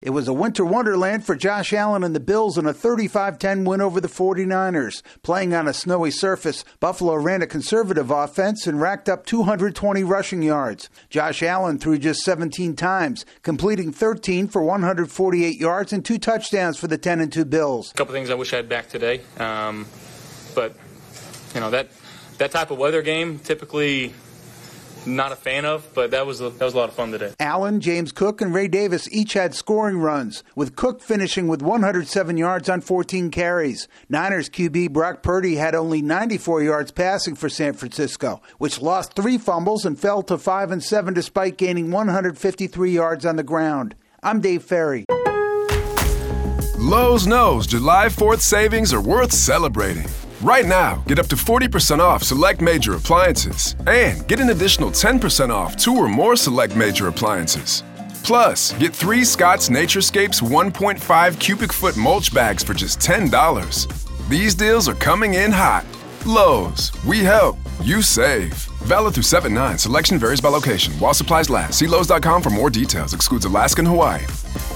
It was a winter wonderland for Josh Allen and the Bills in a 35-10 win over the 49ers. Playing on a snowy surface, Buffalo ran a conservative offense and racked up 220 rushing yards. Josh Allen threw just 17 times, completing 13 for 148 yards and 2 touchdowns for the 10-2 Bills. A couple things I wish I had back today, but that type of weather game typically not a fan of, but that was a lot of fun today. Allen, James Cook, and Ray Davis each had scoring runs, with Cook finishing with 107 yards on 14 carries. Niners QB Brock Purdy had only 94 yards passing for San Francisco, which lost 3 fumbles and fell to 5-7 despite gaining 153 yards on the ground. I'm Dave Ferry. Lowe's knows July 4th savings are worth celebrating. Right now, get up to 40% off select major appliances and get an additional 10% off 2 or more select major appliances. Plus, get 3 Scott's Naturescapes 1.5 cubic foot mulch bags for just $10. These deals are coming in hot. Lowe's, we help, you save. Valid through 7/9. Selection varies by location. While supplies last. See Lowe's.com for more details. Excludes Alaska and Hawaii.